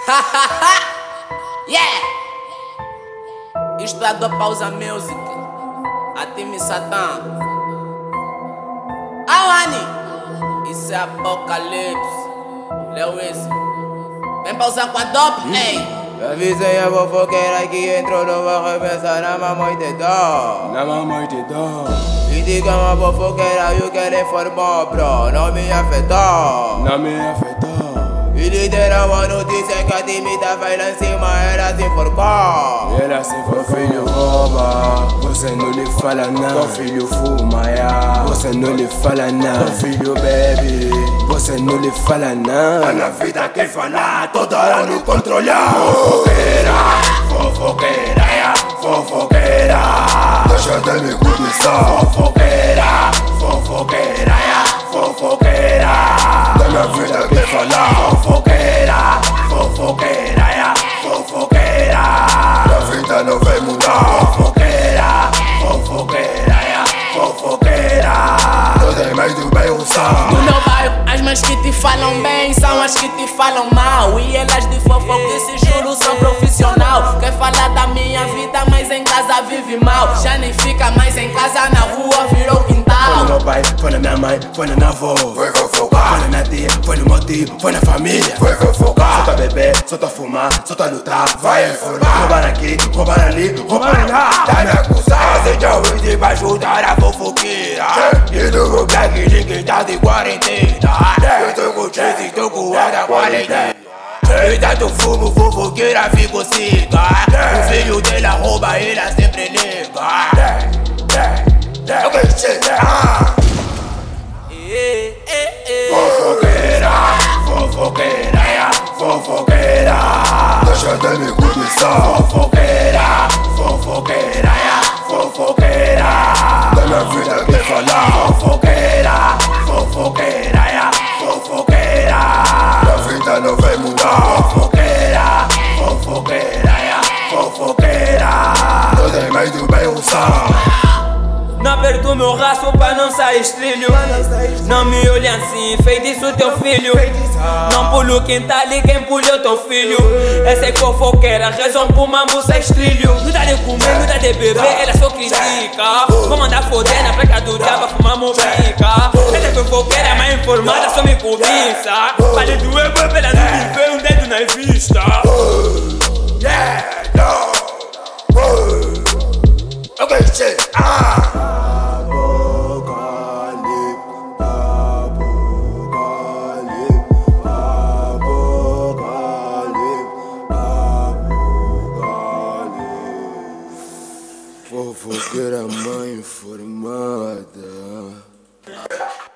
Yeah! Isto é do Pausa Music. A time Satã. Awani! Isso é Apocalipse. Lewis. Vem pausar com a dope, ei! Avisei a fofoqueira que entrou, não vai repensar na mamãe de dó. Na mamãe te dó. E diga uma fofoqueira e o que ele informou, bro, não me afetou. Não me afetou. E liderou a notícia que a tímida vai lá em cima, ela se enforcou. Ela se for filho rouba, você não lhe fala não. Teu filho fuma, yeah. Você não lhe fala não. Teu filho bebe, você não lhe fala não. A na vida quem falar, toda hora no controlar. Fofoqueira, fofoqueira, yeah. Fofoqueira, deixa de me cobiçar. Fofoqueira, fofoqueira, yeah. Fofoqueira, da minha vida quem falar. Fofoqueira, fofoqueira, yeah. Fofoqueira, a vida não vai mudar. Fofoqueira, fofoqueira, yeah. Fofoqueira, toda é mais do bem usar. No meu bairro, as mães que te falam bem são as que te falam mal. E elas de fofoquice, juro, são profissional. Quer falar da minha vida, mas em casa vive mal. Já nem fica mais em casa, na rua virou quintal. Foi no meu pai, foi na minha mãe, foi na minha avó. Foi fofocar. Foi na minha tia, foi no meu tio, foi na família. Foi fofocar. Só tá beber, só tá fumar, só tá lutar. Vai informar. Roubar aqui, roubar ali, roubar lá. Tá me acusar, você já ouviu pra ajudar a fofoqueira. E do meu black, ninguém tá de quarentena. Eu tô com cheese e tô com ar da qualidade. E tanto fumo, fofoqueira fico ciga. O filho dela rouba, ela sempre nega. Fofoqueira, fofoqueira, yeah. Fofoqueira, deixa de me cobiçar. Fofoqueira, fofoqueira, yeah. Fofoqueira, da minha vida quem falar. Fofoqueira, fofoqueira, yeah. Fofoqueira, a vida não vai mudar. Fofoqueira, fofoqueira, yeah. Fofoqueira, toda é mais do bem usar. Não aperto meu rastro pra não sair estrilho. Não me olhe assim, feitiço teu filho. Não pulo quem tá ali, quem pulou teu filho. Essa é fofoqueira, razão pro mambo sem estrilho. Não dá de comer, não dá de beber, ela só critica. Vou mandar foder na placa do diabo, fumar mobica. Essa é fofoqueira, mais informada, só me cobiça. Vale do ego, ela não me vê, um dedo na vista. Yeah, no. Okay, shit, Fofoqueira mãe informada.